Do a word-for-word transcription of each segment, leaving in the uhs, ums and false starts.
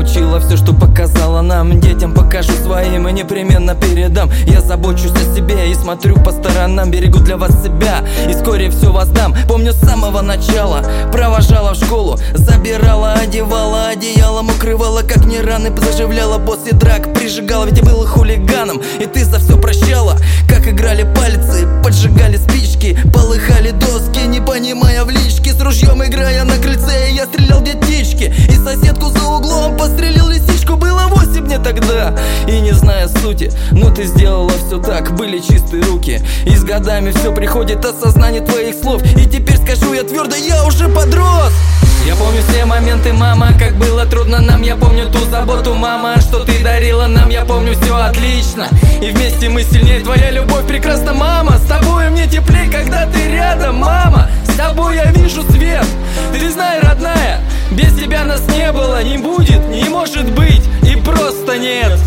научила, все, что показала нам. Детям покажу своим и непременно передам. Я забочусь о себе и смотрю по сторонам. Берегу для вас себя и вскоре все воздам. Помню с самого начала, провожала в школу, забирала, одевала, одеялом укрывала, как мне раны заживляла. После драк прижигала, ведь я был хулиганом, и ты за все прощала. Как играли пальцы, поджигали спички, полыхали доски, не понимая в личке. С ружьем играя на крыльце, я стрелял где птички, и соседку за углом пострелил лисичку. Было восемь мне тогда, и не зная сути, но ты сделала все так, были чистые руки. И с годами все приходит осознание твоих слов, и теперь скажу я твердо, я уже подрос. Я помню все моменты, мама, как было трудно нам. Я помню ту заботу, мама, что ты дарила нам. Я помню все отлично, и вместе мы сильнее. Твоя любовь прекрасна, мама. С тобой мне теплей, когда ты рядом, мама. С тобой я вижу свет. Ты знай, родная, без тебя нас не было, не будет, не может быть и просто нет.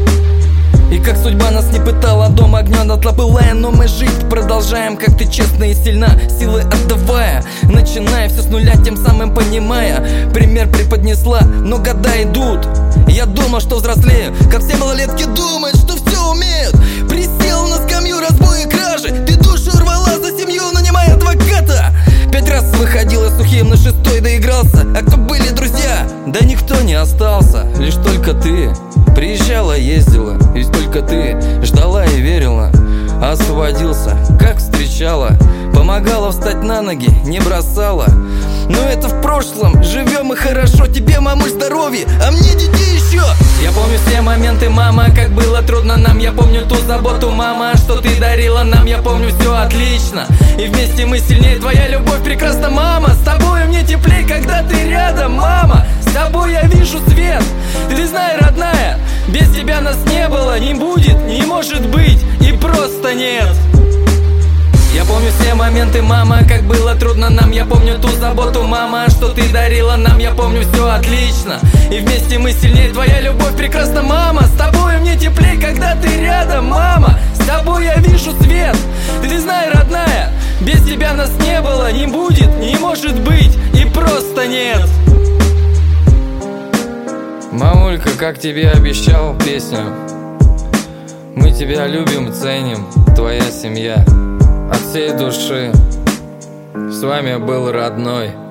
И как судьба нас не пытала, дом огня дотла пылая, но мы жить продолжаем, как ты честна и сильна, силы отдавая, начиная все с нуля, тем самым понимая. Пример преподнесла, но года идут. Я думал, что взрослею, как все малолетки думают, что все умеют. Присел на скамью разбоя и кражи, ты душу рвала за семью, нанимая адвоката. Пять раз выходила сухим, на шестой доигрался. А кто были друзья? Да никто не остался, лишь только ты. Приезжала, ездила, ведь только ты ждала и верила. Освободился, как встречала, помогала встать на ноги, не бросала. Но это в прошлом, живем и хорошо. Тебе, мамуль, здоровье, а мне детей еще. Я помню все моменты, мама, как было трудно нам. Я помню ту заботу, мама, что ты дарила нам. Я помню все отлично, и вместе мы сильнее. Твоя любовь прекрасна, мама. С тобой мне теплей, когда ты рядом, мама. С тобой я вижу свет. Ты знай, родная, без тебя нас не было, не будет, не может быть и просто нет. Я помню все моменты, мама, как было трудно нам. Я помню ту заботу, мама, что ты дарила нам. Я помню все отлично, и вместе мы сильнее. Твоя любовь прекрасна, мама. С тобой мне теплей, когда ты рядом, мама. С тобой я вижу свет. Ты знай, родная, без тебя нас не было, не будет, не может быть и просто нет. Мамулька, как тебе обещал песню, мы тебя любим, ценим, твоя семья. От всей души с вами был родной.